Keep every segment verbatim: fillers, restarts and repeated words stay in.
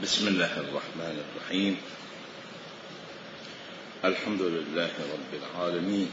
بسم الله الرحمن الرحيم. الحمد لله رب العالمين.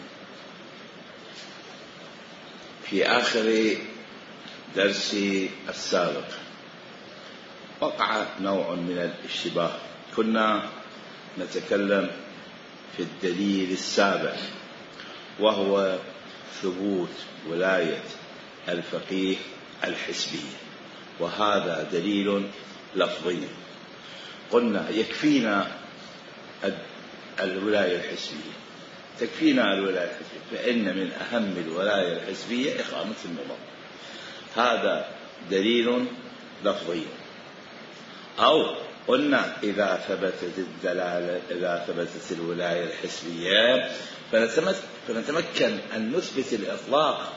في آخر درسي السابق وقع نوع من الاشتباه. كنا نتكلم في الدليل السابع، وهو ثبوت ولاية الفقيه الحزبية، وهذا دليل لفظي. قلنا يكفينا الولاية الحزبية، تكفينا الولاية الحزبية، فإن من أهم الولاية الحزبية إقامة النظام. هذا دليل لفظي. أو قلنا إذا ثبتت الدلالة، إذا ثبتت الولاية الحزبية فنتمكن أن نثبت الإطلاق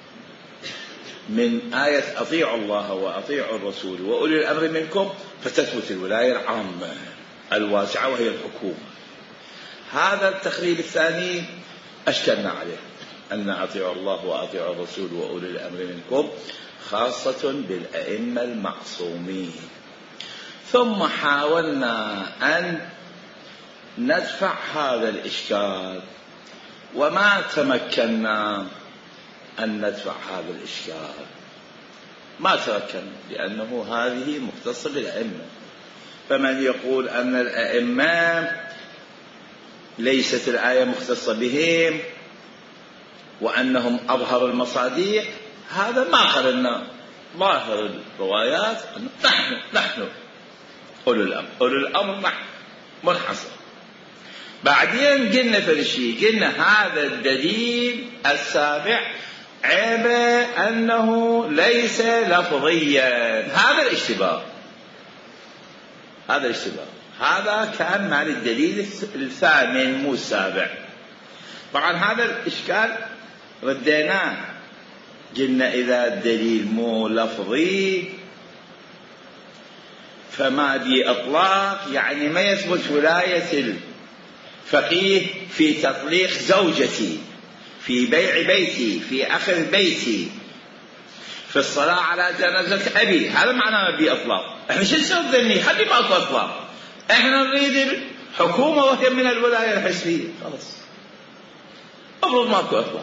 من آية أطيعوا الله وأطيعوا الرسول وأولي الأمر منكم، فتثبت الولاية العامة الواسعة وهي الحكومة. هذا التخريب الثاني أشكلنا عليه، أن أطيعوا الله وأطيعوا الرسول وأولي الأمر منكم خاصة بالأئمة المعصومين. ثم حاولنا أن ندفع هذا الإشكال، وما تمكنا أن ندفع هذا الإشكال، ما تمكن، لأنه هذه مختصة بالأئمة. فمن يقول أن الأئمة ليست الآية مختصة بهم وأنهم أظهر المصادق، هذا ما قلنا. ظاهر الروايات نحن نحن أولو الأمر، أولو الأمر نحن منحصر. بعدين قلنا في الشيء، قلنا هذا الدليل السابع عيب أنه ليس لفظيا. هذا الاشتباه، هذا الاشتباه هذا كان مع الدليل الثامن مو السابع. طبعا هذا الإشكال رديناه، قلنا إذا الدليل مو لفظي فما دي إطلاق، يعني ما يثبت ولاية الفقيه في تطليق زوجتي، في بيع بيتي، في أخذ بيتي، في الصلاة على جنازة أبي. هذا معناه ما بي إطلاق. إحنا شو نسوي ذني؟ خلي ماكو إطلاق. إحنا نريد الحكومة وهي من الولاية الحزبية، خلاص أفرض ماكو إطلاق.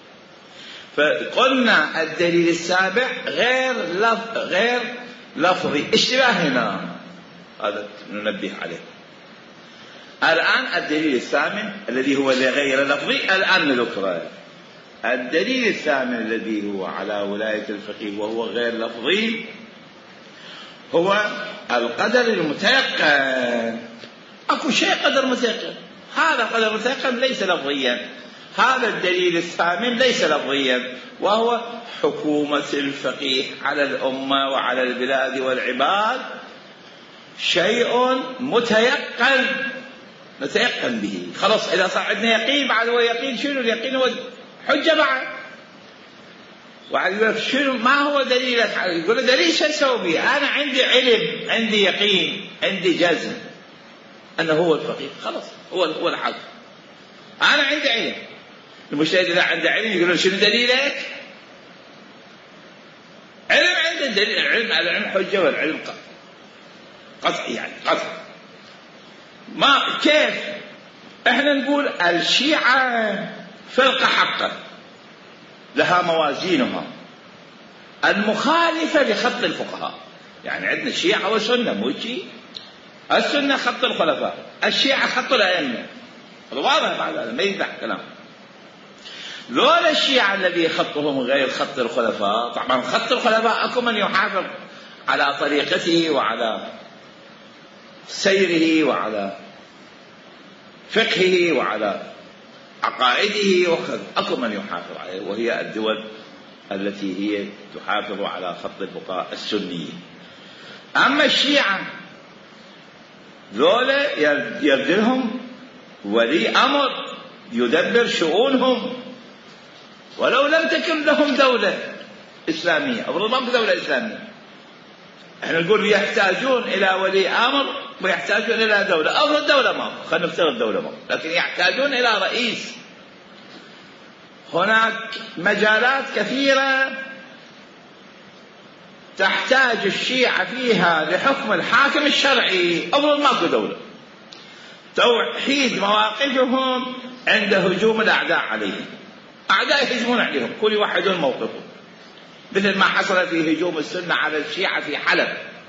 فقلنا الدليل السابع غير لف... غير لفظي. اشتباه هنا، هذا ننبه عليه. الآن الدليل الثامن الذي هو غير لفظي، الآن نذكره. الدليل الثامن الذي هو على ولاية الفقيه وهو غير لفظي هو القدر المتيقن. أكو شيء قدر متيقن، هذا قدر متيقن ليس لفظيا. هذا الدليل الثامن ليس لفظيا، وهو حكومة الفقيه على الأمة وعلى البلاد والعباد شيء متيقن نتيقن به. خلاص إذا صار عندنا يقين، بعد هو يقين. شنو اليقين؟ هو حجة بعد. وعد يقول شنو ما هو دليلك؟ يقول دليل شو اسوي به؟ أنا عندي علم، عندي يقين، عندي جزم أنه هو الفقيه. خلاص هو هو الحق. أنا عندي علم. المجتهد إذا عنده علم يقولون شنو دليلك؟ علم، عنده دليل. العلم على العلم حجة، والعلم قطعي، يعني قطعي. ما كيف احنا نقول الشيعة فرقة حقة لها موازينها المخالفة لخط الفقهاء. يعني عندنا الشيعة والسنة، مو شيء. السنة خط الخلفاء، الشيعة خط الأئمة. واضح بعد هذا ما يفتح كلام. لولا الشيعة الذي خطهم غير خط الخلفاء، طبعا خط الخلفاء أكو من يحافظ على طريقته وعلى سيره وعلى فقهه وعلى عقائده وكذا، أكو من يحافظ عليه، وهي الدول التي هي تحافظ على خط الفقهاء السنيين. أما الشيعة ذولا يرجلهم ولي أمر يدبر شؤونهم، ولو لم تكن لهم دولة إسلامية. أفرض ما في دولة إسلامية، احنا نقول يحتاجون إلى ولي أمر ويحتاجون إلى دولة. أفرض دولة ما، خلينا نفترض دولة ما، لكن يحتاجون إلى رئيس. هناك مجالات كثيرة تحتاج الشيعة فيها لحكم الحاكم الشرعي. أفرض ماكو دولة، توحيد مواقفهم عند هجوم الأعداء عليهم. أعداء يهجمون عليهم، كل يوحدون موقفهم، مثل ما حصل في هجوم السنة على الشيعة في حلب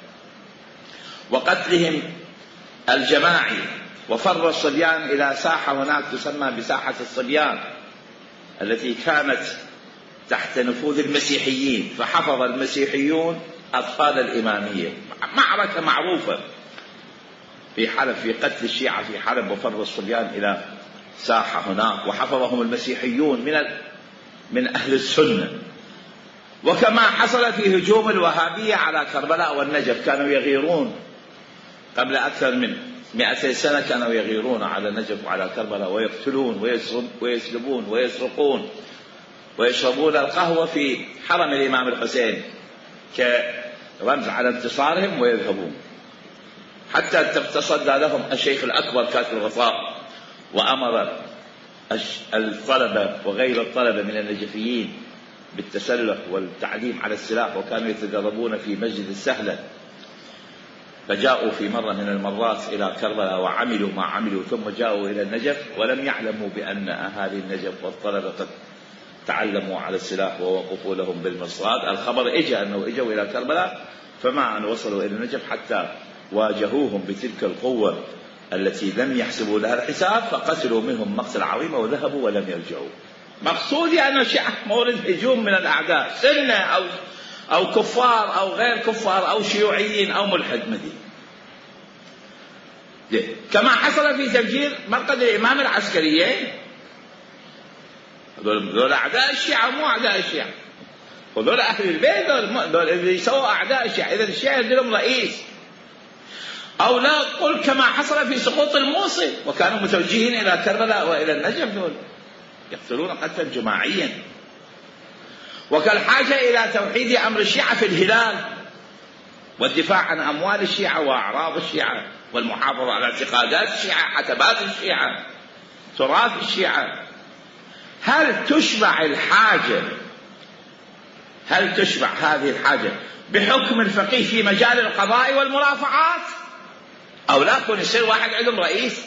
وقتلهم الجماعي، وفر الصبيان إلى ساحة هناك تسمى بساحة الصبيان التي كانت تحت نفوذ المسيحيين، فحفظ المسيحيون أطفال الإمامية. معركة معروفة في حلب في قتل الشيعة في حلب، وفر الصبيان إلى ساحة هناك وحفظهم المسيحيون من من أهل السنة. وكما حصل في هجوم الوهابية على كربلاء والنجف، كانوا يغيرون قبل أكثر من مئتي سنة، كانوا يغيرون على النجف وعلى كربلاء ويقتلون ويسلبون ويسرقون ويشربون القهوة في حرم الإمام الحسين كرمز على انتصارهم ويذهبون. حتى تصدى لهم الشيخ الأكبر كاتب الغطاء وأمر الطلبة وغير الطلبة من النجفيين بالتسلح والتعليم على السلاح، وكانوا يتدربون في مسجد السهلة. فجاءوا في مرة من المرات إلى كربلاء وعملوا ما عملوا، ثم جاءوا إلى النجف ولم يعلموا بأن أهالي النجف والطلبة قد تعلموا على السلاح ووقفوا لهم بالمرصاد. الخبر إجا أنه إجوا إلى كربلاء، فما أن وصلوا إلى النجف حتى واجهوهم بتلك القوة التي لم يحسبوا لها الحساب، فقتلوا منهم مقتل عظيم وذهبوا ولم يرجعوا. مقصودي أن الشيعة مورد هجوم من الأعداء، سنة أو أو كفار أو غير كفار أو شيوعيين أو ملحد مدين، كما حصل في تفجير مرقد الإمام العسكريين. دول أعداء الشيعة مو أعداء الشيعة، ودول أهل البيت، دول اللي يسووا أعداء الشيعة. إذا الشيعة يدلهم رئيس. أو لا قل كما حصل في سقوط الموصل، وكانوا متوجهين إلى كربلاء وإلى النجف، دول يقتلون قتلا جماعيا. وكالحاجة إلى توحيد أمر الشيعة في الهلال والدفاع عن أموال الشيعة وأعراض الشيعة والمحافظة على اعتقادات الشيعة، حسبات الشيعة، تراث الشيعة. هل تشبع الحاجة هل تشبع هذه الحاجة بحكم الفقيه في مجال القضاء والمرافعات؟ أو لا يكون يصير واحد عندهم رئيس،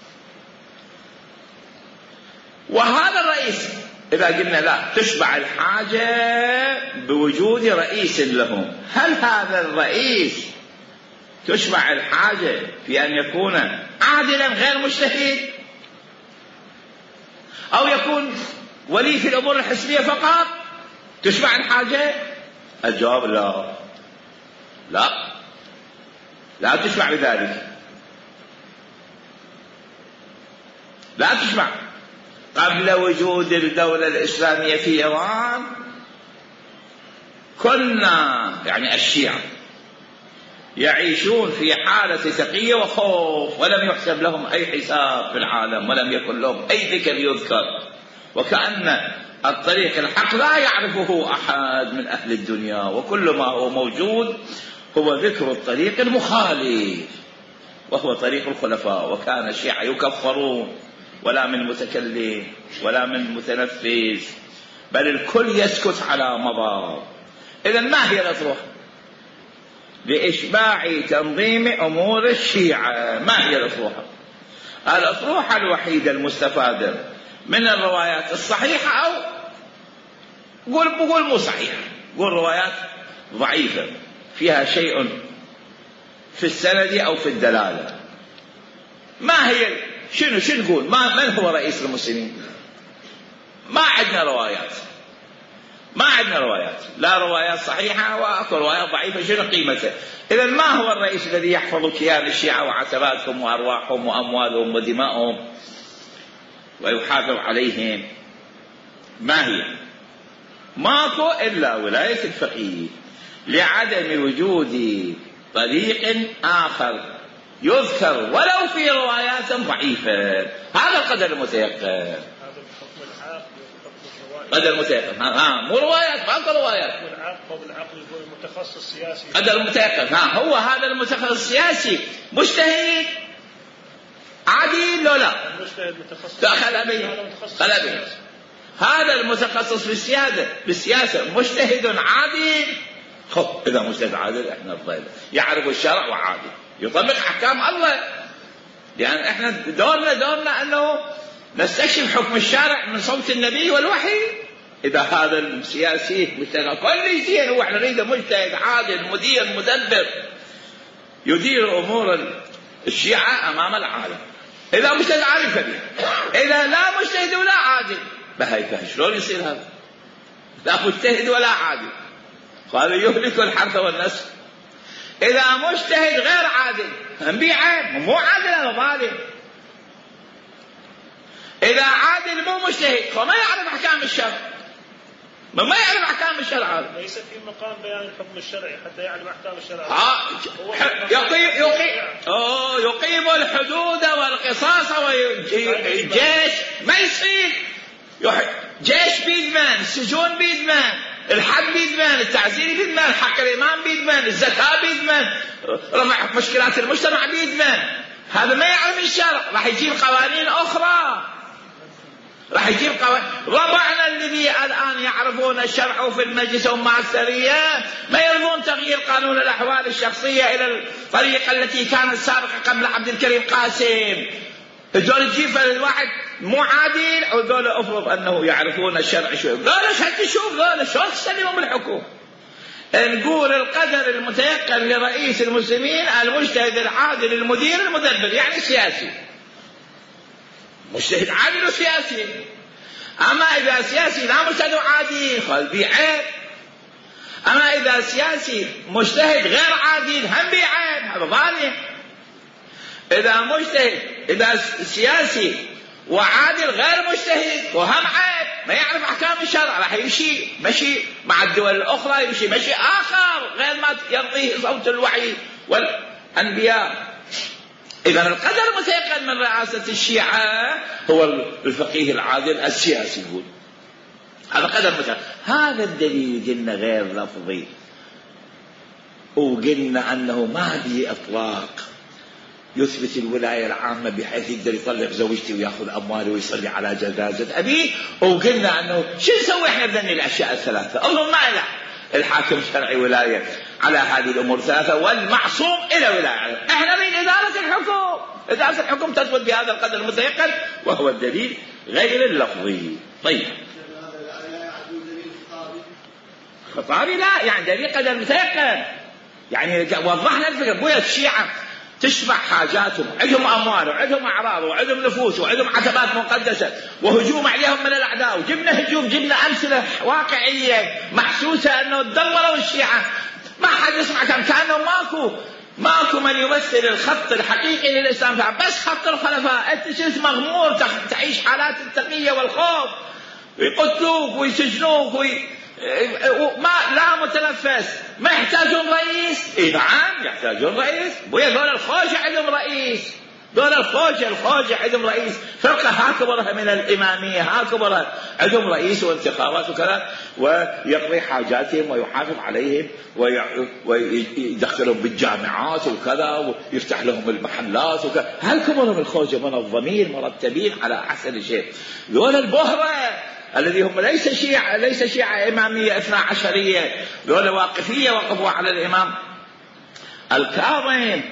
وهذا الرئيس إذا قلنا لا تشبع الحاجة بوجود رئيس لهم، هل هذا الرئيس تشبع الحاجة في أن يكون عادلا غير مجتهد، أو يكون ولي في الأمور الحزبية فقط؟ تشبع الحاجة؟ الجواب لا لا لا تشبع بذلك، لا تشبع. قبل وجود الدولة الإسلامية في إيران كنا يعني الشيعة يعيشون في حالة تقية وخوف، ولم يحسب لهم أي حساب في العالم، ولم يكن لهم أي ذكر يذكر، وكأن الطريق الحق لا يعرفه أحد من أهل الدنيا، وكل ما هو موجود هو ذكر الطريق المخالف وهو طريق الخلفاء. وكان الشيعة يكفرون، ولا من متكلم ولا من متنفذ، بل الكل يسكت على مضار. إذن ما هي الأطروحة لإشباع تنظيم أمور الشيعة؟ ما هي الأطروحة؟ الأطروحة الوحيدة المستفادة من الروايات الصحيحة، أو قول بقول مو صحيحة، قول روايات ضعيفة فيها شيء في السند أو في الدلالة. ما هي شنو شنو نقول؟ ما من هو رئيس المسلمين؟ ما عندنا روايات، ما عندنا روايات، لا روايات صحيحة وأكو روايات ضعيفة. شنو قيمته؟ إذا ما هو الرئيس الذي يحفظ كيان الشيعة وعتباتهم وأرواحهم وأموالهم ودمائهم ويحافظ عليهم؟ ما هي؟ ماكو إلا ولاية الفقيه، لعدم وجود طريق آخر يذكر ولو في روايات ضعيفة. هذا القدر المتيقن، قدر المتيقن. ها, ها مو روايات، ماكو روايات. المتخصص السياسي قدر المتيقن. ها هو هذا المتخصص السياسي مجتهد عادي لو لا؟ المجتهد متخصص. لا خلابي هذا المتخصص في السيادة بالسياسة مجتهد عادل خب إذا مجتهد عادل إحنا رضينا، يعرف الشرع وعادل، يطبق أحكام الله. يعني إحنا دورنا دورنا أنه نستكشف حكم الشارع من صوت النبي والوحي. إذا هذا السياسي مجتهد كل شيء، هو إحنا نريد مجتهد عادل مدير مدبر يدير أمور الشيعة أمام العالم. إذا مجتهد عادل فبيه، إذا لا مجتهد ولا عادل بهاي شلون يصير هذا؟ لا مجتهد ولا عادل، قال يهلك الحرث والنسل. إذا مجتهد غير عادل نبيعه، مو عادل هذا ظالم. إذا عادل مو مجتهد فما يعرف أحكام الشرع، ما ما يعرف أحكام الشرع. ليس في مقام بيان الحكم الشرعي حتى يعلم أحكام الشرع. آه يقيم يقيم أوه يقيم الحدود والقصاص والجيش ما يصير. جيش بيدمان، السجون بيدمان، الحد بيدمان، التعزير بيدمان، حق الإمام بيدمان، الزكاة بيدمان، رفع مشكلات المجتمع بيدمان. هذا ما يعلم الشرع، راح يجيب قوانين أخرى، راح يجيب قوانين. ربعنا الذي الآن يعرفون الشرع في المجلس ومع السرية ما يرضون تغيير قانون الأحوال الشخصية إلى الطريقة التي كانت سابقة قبل عبد الكريم قاسم. الدول تجيب الواحد مو عادل ودول افرض انه يعرفون الشرع شوي، قالوا شو تشوف قالوا شلون تسلمهم الحكم. نقول القدر المتيقن لرئيس المسلمين المجتهد العادل المدير المدبر، يعني سياسي مجتهد عادل وسياسي. اما اذا سياسي لا مجتهد عادل قال بعيب، اما اذا سياسي مجتهد غير عادل هم بعيب، هذا ظالم. إذا مجتهد إذا سياسي وعادل غير مجتهد وهم عيب ما يعرف أحكام الشرع، راح يمشي مشي مع الدول الأخرى، يمشي مشي آخر غير ما يرضيه صوت الوحي والأنبياء. إذا القدر متيقن من رئاسة الشيعة هو الفقيه العادل السياسي، يقول هذا قدر متيقن. هذا الدليل قلنا غير لفظي، وقلنا أنه ما به إطلاق يثبت الولاية العامة بحيث يقدر يطلق زوجتي ويأخذ أمواله ويصلي على جنازة أبيه. وقلنا أنه شو نسوي إحنا بدنا الأشياء الثلاثة؟ أظن ما له الحاكم شرعي ولاية على هذه الأمور الثلاثة، والمعصوم إلى ولاية. إحنا نريد إدارة الحكم، إدارة الحكم تثبت بهذا القدر المتيقن وهو الدليل غير اللفظي. طيب خطابي لا يعني دليل قدر متيقن، يعني وضحنا الفكرة. بويا الشيعة تشبع حاجاتهم، عندهم أموال وعندهم أعراض وعندهم نفوس وعندهم عتبات مقدسة وهجوم عليهم من الأعداء، وجبنا هجوم جبنا أمثلة واقعية محسوسة أنه تدمروا الشيعة. ما حد يسمع كان كأنه ماكو ماكو من يمثل الخط الحقيقي للإسلام، بس خط الخلفاء. أنت شلت مغمور تعيش حالات التقية والخوف، ويقتلوك ويسجنوك وي... ما لا متنفس. ما يحتاجون رئيس؟ إيه نعم يحتاجون رئيس. بويا دول الخوجة عندهم رئيس، دول الخوجة الخوجة عندهم رئيس. فرقة هاكبرها من الإمامية هاكبرها عندهم رئيس وانتخابات وكذا، ويقضي حاجاتهم ويحافظ عليهم ويدخلهم بالجامعات وكذا ويفتح لهم المحلات وكذا. هاكبرهم الخوجة منظمين مرتبين على أحسن شيء. دول البهرة الذي هم ليس شيعة ليس شيعة إمامية اثنا عشرية، دول واقفية وقفوا على الإمام الكاظم،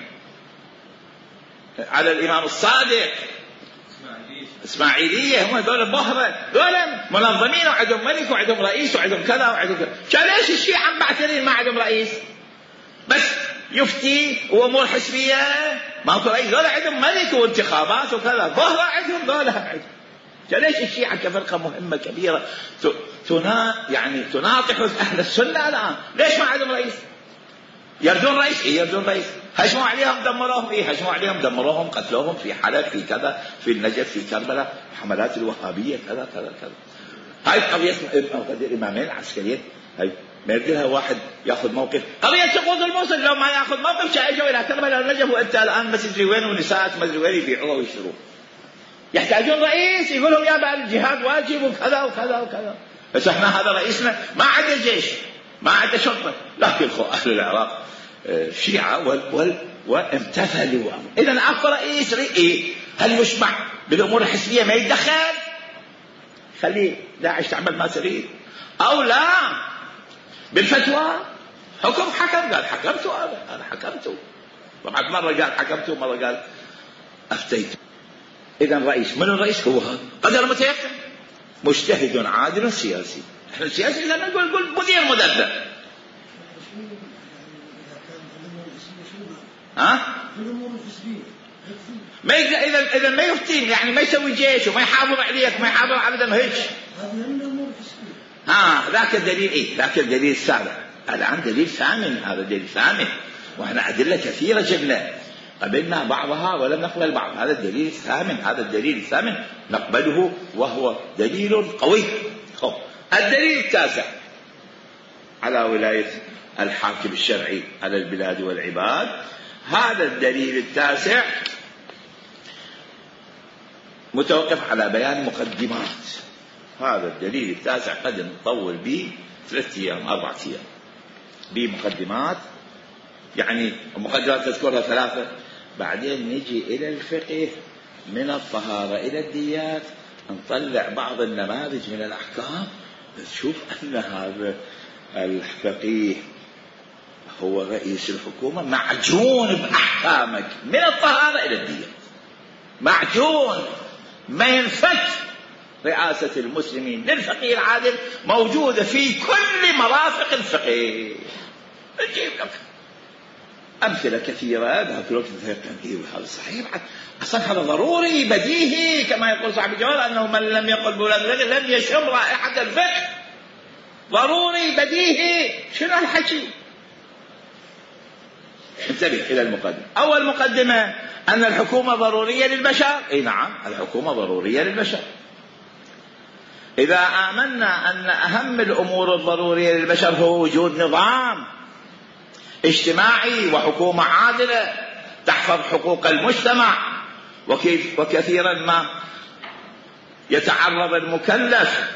على الإمام الصادق إسماعيلية، هم دول بهرة، دول منظمين وعندهم ملك وعندهم رئيس وعندهم كذا وعندهم كذا. كان ليش الشيعة معترين ما عندهم رئيس بس يفتي وأمور حسبية ماكو رئيس؟ دول عندهم ملك وانتخابات وكذا، بهرة عندهم دول عندهم. ليش الشيعة كفرقة مهمة كبيرة تنا يعني تناطح أهل السنة الآن ليش ما عندهم رئيس؟ يردون رئيس؟ إيه يردون رئيس. هجموا عليهم دمروهم، إيه هجموا عليهم دمروهم قتلوهم في حلب في كذا في النجف في كربلاء، حملات الوهابية كذا كذا كذا. هاي قضية الإمامين العسكريين، هاي ما يقدرها واحد ياخذ موقف. قضية سقوط الموصل لو ما ياخذ موقف شايجوا إلى كربلاء والنجف، وأنت الآن بس تدري وين ونساء ما أدري وين يبيعوها ويشتروها. يحتاجون رئيس يقول لهم يا بقى الجهاد واجب وكذا وكذا وكذا. بس احنا هذا رئيسنا ما عنده جيش ما عنده شرطة، لكن أهل العراق شيعة وال وال وامتثلوا. إذا أكو رئيس رئي هل يشبع بالأمور الحسبية ما يتدخل؟ خلي داعش تعمل ما تريد، أو لا بالفتوى حكم حكم، قال حكمت أنا أنا حكمت. طبعا مرة قال حكمت ومرة قال أفتيت. إذا رئيس، من الرئيس؟ هو هذا قدر متيقن مجتهد عادل سياسي. احنا السياسي إذا نقول نقول مدير مدبر. ها؟ ما إذا إذا ما يفتين يعني ما يسوي جيش وما يحافظ عليك وما يحافظ على دمهج. ها ذاك الدليل إيه؟ ذاك الدليل السابع. الآن دليل ثامن، هذا دليل ثامن، وإحنا أدلة كثيرة جبنا قبلنا بعضها ولم نقبل بعض. هذا الدليل الثامن، هذا الدليل الثامن نقبله وهو دليل قوي. الدليل التاسع على ولاية الحاكم الشرعي على البلاد والعباد. هذا الدليل التاسع متوقف على بيان مقدمات. هذا الدليل التاسع قد نطول به ثلاثة أيام أربعة أيام بمقدمات، يعني مقدمات تذكرها ثلاثة، بعدين نجي إلى الفقه من الطهارة إلى الديات، نطلع بعض النماذج من الأحكام، تشوف أن هذا الفقيه هو رئيس الحكومة معجون بأحكامك من الطهارة إلى الديات، معجون ما ينفك. رئاسة المسلمين للفقيه العادل موجودة في كل مرافق الفقه. نجيب لك أمثلة كثيرة. ذاك الوقت هذا صحيح، أصلا هذا ضروري بديهي كما يقول صاحب الجواب أنه من لم يقل بولاد الرجل لم يشم رائحة الفقه. ضروري بديهي. شنو الحكي؟ انتبه إلى المقدمة. أول مقدمة أن الحكومة ضرورية للبشر. أي نعم، الحكومة ضرورية للبشر. إذا آمنا أن أهم الأمور الضرورية للبشر هو وجود نظام اجتماعي وحكومة عادلة تحفظ حقوق المجتمع، وكيف وكثيرا ما يتعرض المكلف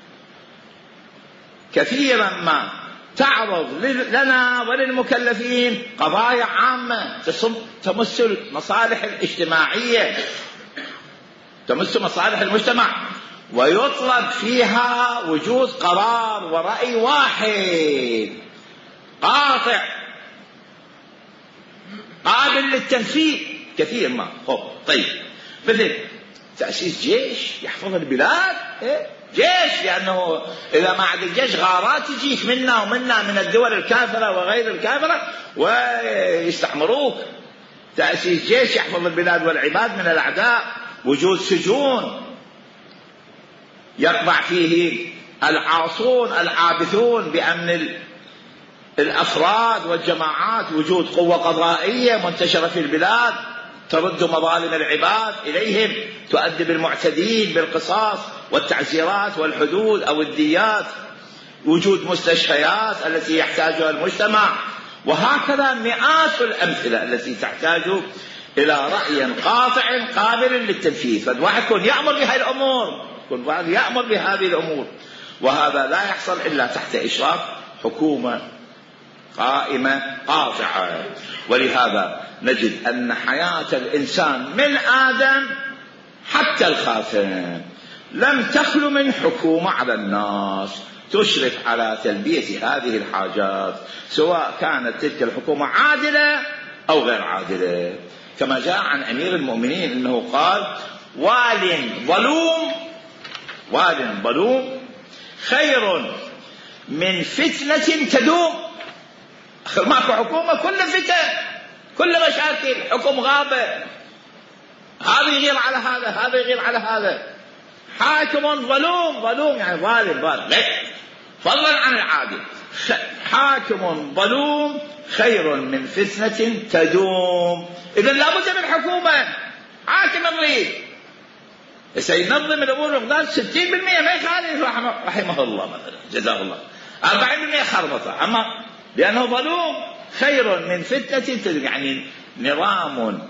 كثيرا ما تعرض لنا وللمكلفين قضايا عامة تمس المصالح الاجتماعية، تمس مصالح المجتمع، ويطلب فيها وجود قرار ورأي واحد قاطع قابل للتنفيذ كثير ما. طيب مثل تأسيس جيش يحفظ البلاد. إيه؟ جيش، لأنه إذا ما عاد الجيش غارات تجيك منا ومنا من الدول الكافرة وغير الكافرة ويستعمروك. تأسيس جيش يحفظ البلاد والعباد من الأعداء. وجود سجون يقبع فيه العاصون العابثون بأمن الأفراد والجماعات. وجود قوة قضائية منتشرة في البلاد ترد مظالم العباد إليهم، تؤدب المعتدين بالقصاص والتعزيرات والحدود أو الديات. وجود مستشفيات التي يحتاجها المجتمع، وهكذا مئات الأمثلة التي تحتاج إلى رأي قاطع قابل للتنفيذ. فالواحد يكون يأمر بهذه الأمور، يكون واحد يأمر بهذه الأمور، وهذا لا يحصل إلا تحت إشراف حكومة قائمة قاطعة. ولهذا نجد أن حياة الإنسان من آدم حتى الخاتم لم تخلو من حكومة على الناس تشرف على تلبية هذه الحاجات، سواء كانت تلك الحكومة عادلة أو غير عادلة. كما جاء عن أمير المؤمنين أنه قال: وال ظلوم وال ظلوم خير من فتنة تدوم. ماكو حكومة كل فتن كل مشاكل، حكم غابة، هذا يغير على هذا هذا يغير على هذا. حاكم ظلوم، ظلوم يعني ظالم ظالم فضلا عن العادل. حاكم ظلوم خير من فتنة تدوم. إذن لابد من حكومة. حاكم نظيف سينظم الأمور بمقدار ستين بالمئة ما يخالف رحمه الله مثلا جزاه الله، أربعين بالمئة خربطة، أما لأنه ظلوم خير من فتنة تدوم، يعني نظام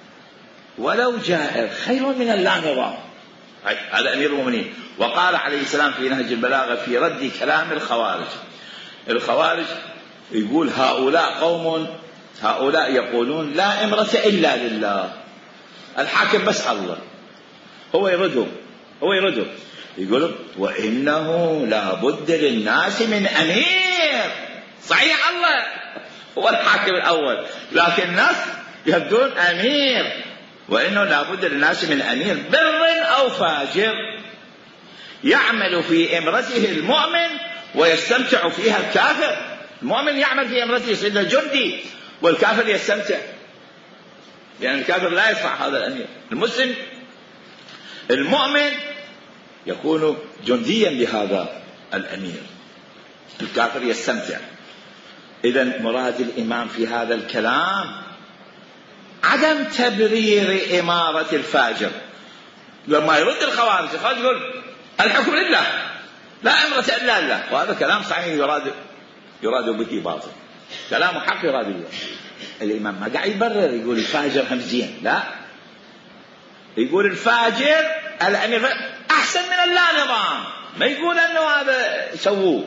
ولو جائر خير من اللا نظام. هذا أمير المؤمنين. وقال عليه السلام في نهج البلاغة في رد كلام الخوارج، الخوارج يقول: هؤلاء قوم هؤلاء يقولون لا إمرة إلا لله، الحاكم بس الله. هو يردهم هو يردهم يقول: وإنه لا بد للناس من أمير صحيح الله هو الحاكم الأول، لكن الناس يبدون أمير، وإنه لابد للناس من أمير بر أو فاجر يعمل في إمرته المؤمن ويستمتع فيها الكافر. المؤمن يعمل في إمرته يصير الجندي، والكافر يستمتع، لأن يعني الكافر لا يدفع هذا الأمير. المسلم المؤمن يكون جنديا لهذا الأمير، الكافر يستمتع. إذن مراد الإمام في هذا الكلام عدم تبرير إمارة الفاجر. لما يرد الخوارج يقول الحكم لله لا أمرة إلا الله، وهذا كلام صحيح يراد يراد به باطل، كلام حق يراد به. الإمام ما قاعد يبرر يقول الفاجر همزين، لا، يقول الفاجر الأمير أحسن من اللا نظام، ما يقول أنه هذا سووه.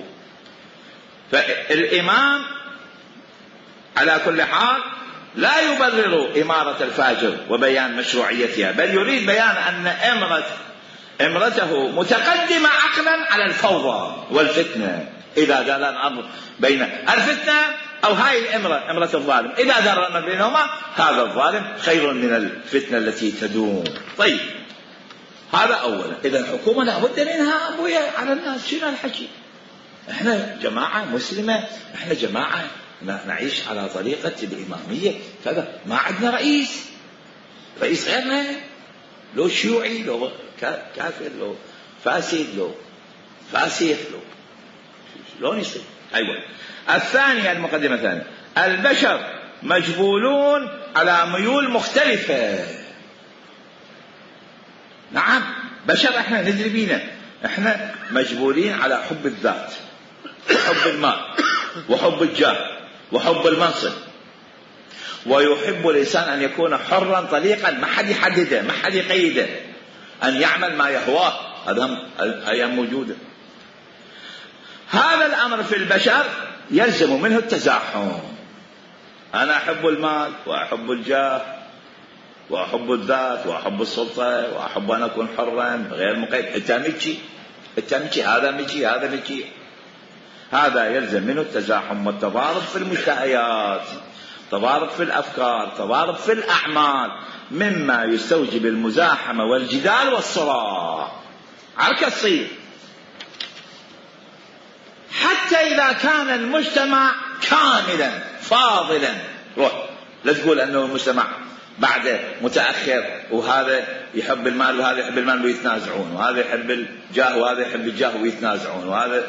فالإمام على كل حال لا يبرر إمارة الفاجر وبيان مشروعيتها، بل يريد بيان أن إمرة إمرته متقدمة عقلا على الفوضى والفتنة. إذا دار الأمر بين الفتنة أو هاي الإمرة إمرة الظالم، إذا دار الأمر بينهما هذا الظالم خير من الفتنة التي تدوم. طيب هذا أولا. إذا الحكومة لابد منها أبويا على الناس. شنو الحكي؟ إحنا جماعة مسلمة، إحنا جماعة نعيش على طريقة الإمامية، كذا ما عندنا رئيس، رئيس غيرنا، لو شيوعي لو كافر لو فاسد لو فاسق لو شلون يصير؟ أيوة. الثانية المقدمة الثانية، البشر مجبولون على ميول مختلفة. نعم بشر، احنا ندري بينا، احنا مجبولين على حب الذات وحب المال وحب الجاه وحب المنصب، ويحب الإنسان أن يكون حرا طليقا، ما حد يحدده ما حد يقيده، أن يعمل ما يهواه، هذا أيام موجودة. هذا الأمر في البشر يلزم منه التزاحم. أنا أحب المال وأحب الجاه وأحب الذات وأحب السلطة وأحب أن أكون حرا غير مقيد. التامجي التامجي هذا مجي هذا مجي، هذا يلزم منه التزاحم والتضارب في المشتهيات، تضارب في الأفكار، تضارب في الأعمال، مما يستوجب المزاحمة والجدال والصراع على كالصير. حتى إذا كان المجتمع كاملا فاضلا، روح لا تقول أنه المجتمع بعد متأخر وهذا يحب المال وهذا يحب المال ويتنازعون، وهذا يحب الجاه وهذا يحب الجاه ويتنازعون، وهذا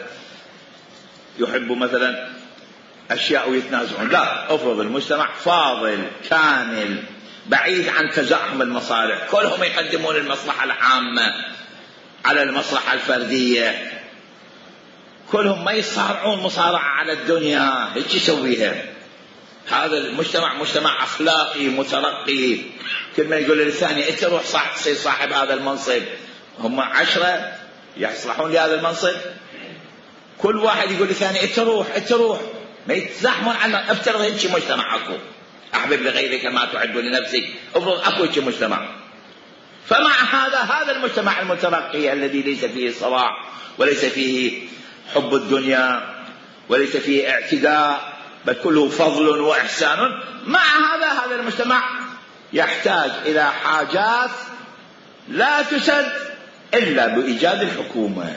يحب مثلا أشياء ويتنازعون. لا، أفرض المجتمع فاضل كامل بعيد عن تزاحم المصالح، كلهم يقدمون المصلحة العامة على المصلحة الفردية، كلهم ما يصارعون مصارعة على الدنيا، هيك يسويها. هذا المجتمع مجتمع أخلاقي مترقي، كل ما يقول للثاني أنت روح صح تصير صاحب هذا المنصب، هم عشرة يصلحون لهذا المنصب، كل واحد يقول للثاني أنت روح أنت روح، ما يتزاحمون عنه. افترض هيك مجتمع أكو، أحبب لغيرك ما تعد لنفسك، افرض أكو هيك مجتمع. فمع هذا هذا المجتمع المترقي الذي ليس فيه صراع وليس فيه حب الدنيا وليس فيه اعتداء، بل كله فضل وإحسان، مع هذا هذا المجتمع يحتاج إلى حاجات لا تسد إلا بإيجاد الحكومة.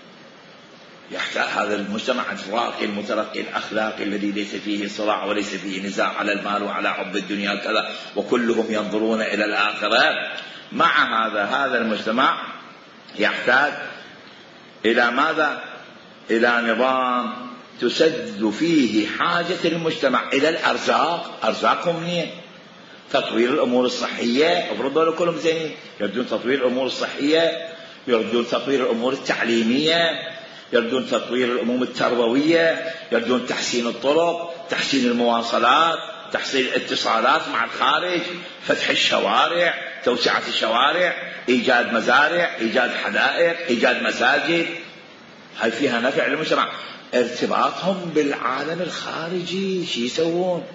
يحتاج هذا المجتمع الراقي المترقي الأخلاقي الذي ليس فيه صراع وليس فيه نزاع على المال وعلى حب الدنيا كذا، وكلهم ينظرون إلى الآخرة. مع هذا هذا المجتمع يحتاج إلى ماذا؟ إلى نظام تسد فيه حاجة المجتمع إلى الأرزاق. أرزاقهم منين؟ تطوير الأمور الصحية، افرضوا كلهم زينين، يردون تطوير الأمور الصحية، يردون تطوير الأمور التعليمية، يردون تطوير الأمور التربوية، يردون تحسين الطرق، تحسين المواصلات، تحسين الاتصالات مع الخارج، فتح الشوارع، توسعة الشوارع، إيجاد مزارع، إيجاد حدائق، إيجاد مساجد. هاي فيها نفع للمجتمع. ارتباطهم بالعالم الخارجي شي يسوون؟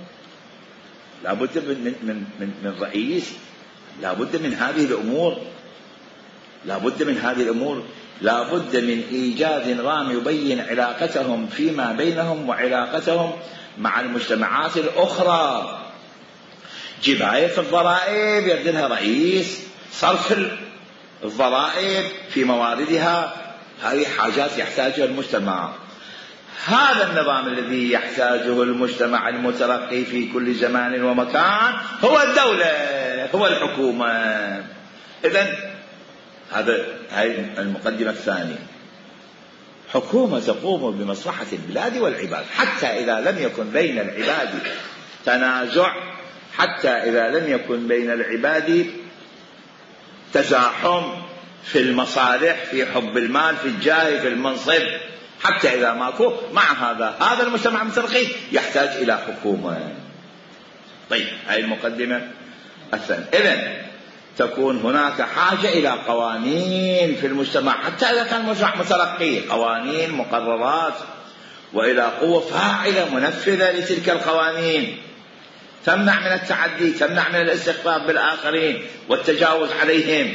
لابد من من من من رئيس، لابد من هذه الأمور، لابد من هذه الأمور. لا بد من إيجاد نظام يبين علاقتهم فيما بينهم وعلاقتهم مع المجتمعات الأخرى. جباية الضرائب يرد لها رئيس، صرف الضرائب في مواردها، هذه حاجات يحتاجها المجتمع. هذا النظام الذي يحتاجه المجتمع المترقي في كل زمان ومكان هو الدولة، هو الحكومة. إذن هذا هاي المقدمة الثانية. حكومة تقوم بمصلحة البلاد والعباد، حتى إذا لم يكن بين العباد تنازع، حتى إذا لم يكن بين العباد تزاحم في المصالح، في حب المال، في الجاه، في المنصب، حتى إذا ماكو، مع هذا هذا المجتمع المترقي يحتاج إلى حكومة. طيب هاي المقدمة الثانية. إذن تكون هناك حاجة إلى قوانين في المجتمع، حتى إذا كان المجتمع مترقي، قوانين، مقررات، وإلى قوة فاعلة منفذة لتلك القوانين تمنع من التعدي، تمنع من الاستخفاف بالآخرين والتجاوز عليهم،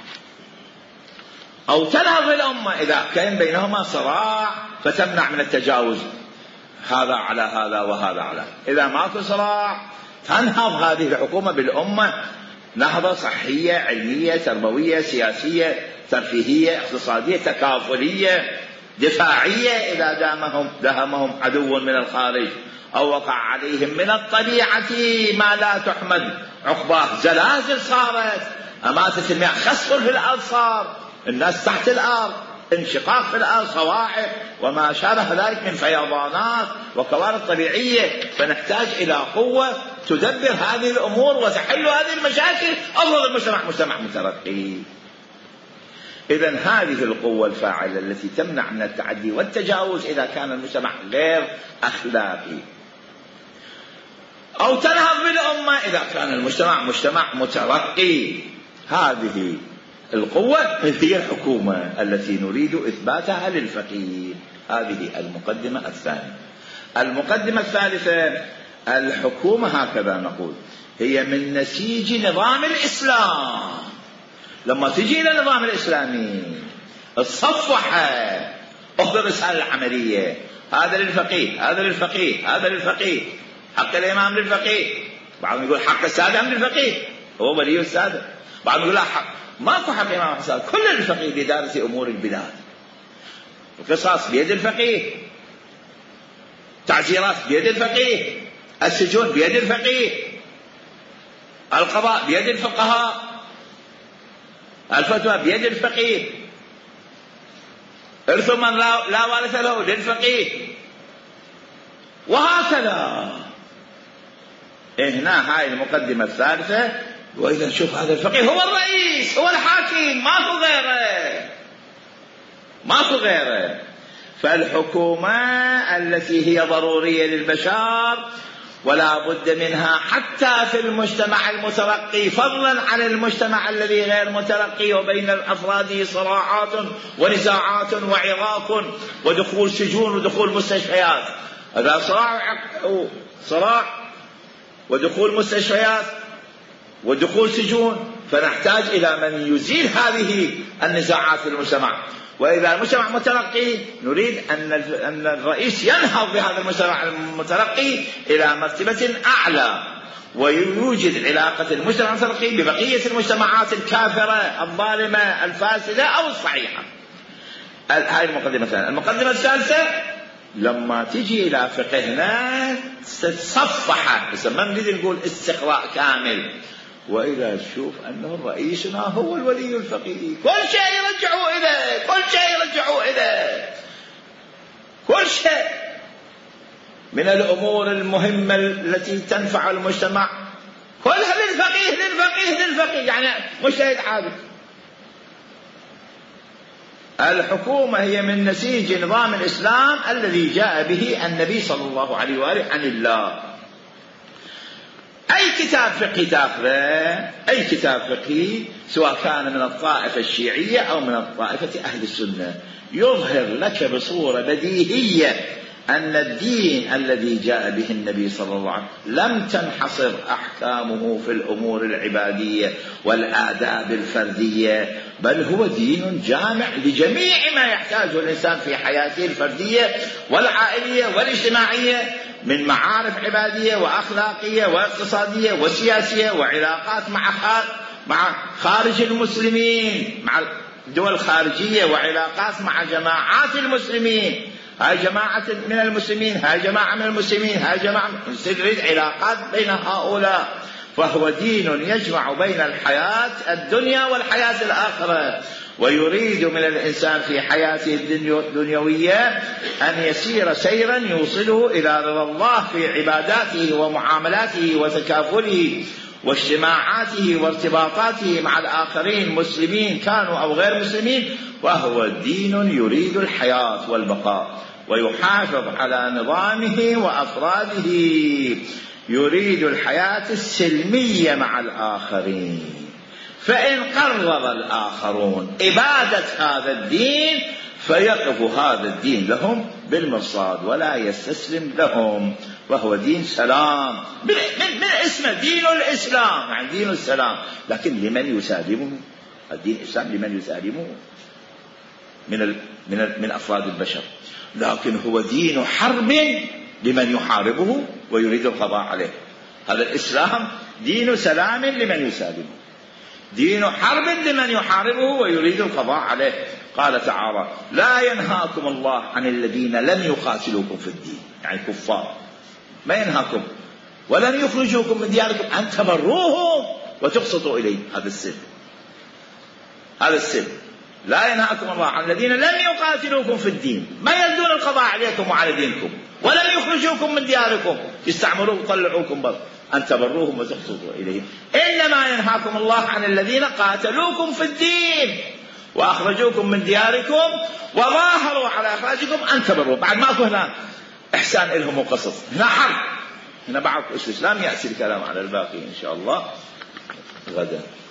أو تنهض الأمة إذا كان بينهما صراع فتمنع من التجاوز هذا على هذا وهذا على. إذا ماكو صراع تنهض هذه الحكومة بالأمة نهضة صحية، علمية، تربوية، سياسية، ترفيهية، اقتصادية، تكافلية، دفاعية إذا دامهم دهمهم عدو من الخارج أو وقع عليهم من الطبيعة ما لا تحمد عقباه. زلازل صارت، أماتت المياه، خسف في الأرض صار، الناس تحت الأرض، انشقاق في الأرض، صواعق وما شابه ذلك من فيضانات وكوارث طبيعية. فنحتاج إلى قوة تدبر هذه الأمور وتحل هذه المشاكل. أفضل المجتمع مجتمع مترقي. إذن هذه القوة الفاعلة التي تمنع من التعدي والتجاوز إذا كان المجتمع غير أخلاقي، أو تنهض بالأمة إذا كان المجتمع مجتمع مترقي. هذه القوة هي الحكومة التي نريد إثباتها للفقيه. هذه المقدمة الثانية. المقدمة الثالثة، الحكومة هكذا نقول هي من نسيج نظام الإسلام. لما تجي إلى النظام الإسلامي الصفحة، أخذ الرسالة العملية، هذا للفقيه، هذا للفقيه، هذا للفقيه، حق الإمام للفقيه، بعضهم يقول حق السادة للفقيه، هو ولي السادة، بعضهم يقول لا حق ماكو حق إمام السادة، كل الفقيه لإدارة أمور البلاد. القصاص بيد الفقيه، تعزيرات بيد الفقيه، السجون بيد الفقيه، القضاء بيد الفقهاء، الفتوى بيد الفقيه، إرث من لا وارث له للفقيه، وهكذا. هنا هاي المقدمة الثالثة. وإذا نشوف هذا الفقيه هو الرئيس، هو الحاكم، ماكو غيره، ماكو غيره. فالحكومة التي هي ضرورية للبشر ولا بد منها حتى في المجتمع المترقي، فضلا عن المجتمع الذي غير مترقي وبين أفراده صراعات ونزاعات وعراك ودخول سجون ودخول مستشفيات. هذا صراع صراع ودخول مستشفيات ودخول سجون. فنحتاج إلى من يزيل هذه النزاعات في المجتمع. وإذا المجتمع مترقي نريد أن الرئيس ينهض بهذا المجتمع المترقي إلى مرتبة أعلى، ويوجد علاقة المجتمع المترقي ببقية المجتمعات الكافرة الظالمة الفاسدة أو الصحيحة. هذه المقدمة الثانية. المقدمة الثالثة، لما تجي إلى فقهنا تتصفح، بس ما نريد نقول استقراء كامل، وإذا تشوف أنه رئيسنا هو الولي الفقيه، كل شيء يرجعوا إليه، كل شيء يرجعوا إليه، كل شيء من الأمور المهمة التي تنفع المجتمع كلها للفقيه للفقيه للفقيه، يعني مجتهد عادل. الحكومة هي من نسيج نظام الإسلام الذي جاء به النبي صلى الله عليه وآله عن الله. أي كتاب فقهي تاخذه، أي كتاب فقهي سواء كان من الطائفة الشيعية أو من الطائفة أهل السنة، يظهر لك بصورة بديهية أن الدين الذي جاء به النبي صلى الله عليه وسلم لم تنحصر أحكامه في الأمور العبادية والآداب الفردية، بل هو دين جامع لجميع ما يحتاجه الإنسان في حياته الفردية والعائلية والاجتماعية من معارف عبادية وأخلاقية واقتصادية وسياسية وعلاقات مع مع خارج المسلمين، مع الدول الخارجية، وعلاقات مع جماعات المسلمين، هاي جماعة من المسلمين، هاي جماعة من المسلمين، هاي جماعة، يريد علاقات بين هؤلاء. فهو دين يجمع بين الحياة الدنيا والحياة الآخرة، ويريد من الإنسان في حياته الدنيوية أن يسير سيرا يوصله إلى رضا الله في عباداته ومعاملاته وتكافله واجتماعاته وارتباطاته مع الآخرين مسلمين كانوا أو غير مسلمين. وهو دين يريد الحياة والبقاء ويحافظ على نظامه وأفراده، يريد الحياة السلمية مع الآخرين. فإن قرر الآخرون إبادة هذا الدين فيقف هذا الدين لهم بالمرصاد ولا يستسلم لهم، وهو دين سلام من, من, من اسمه دين الإسلام، يعني دين السلام. لكن لمن يسالمه؟ الدين الإسلام لمن يسالمه؟ من, ال من, ال من أفراد البشر، لكن هو دين حرب لمن يحاربه ويريد القضاء عليه. هذا الإسلام دين سلام لمن يسالمه، دين حرب لمن يحاربه ويريد القضاء عليه. قال تعالى: لا ينهاكم الله عن الذين لم يقاتلوكم في الدين، يعني كفار ما ينهاكم، ولن يخرجوكم من دياركم أن تبروهم وتقسطوا إليهم. هذا السر، هذا السر. لا ينهاكم الله عن الذين لم يقاتلوكم في الدين، ما يريدون القضاء عليكم وعلى دينكم، ولن يخرجوكم من دياركم، يستعمروكم ويطلعوكم بر أن تبروهم وتقسطوا إليهم. إنما ينهاكم الله عن الذين قاتلوكم في الدين وأخرجوكم من دياركم وظاهروا على إخراجكم أن تبروا. بعد ما أكو هنا إحسان إلهم وقصص، هنا حرب، هنا بعض الإسلام يأتي الكلام على الباقي إن شاء الله غدا.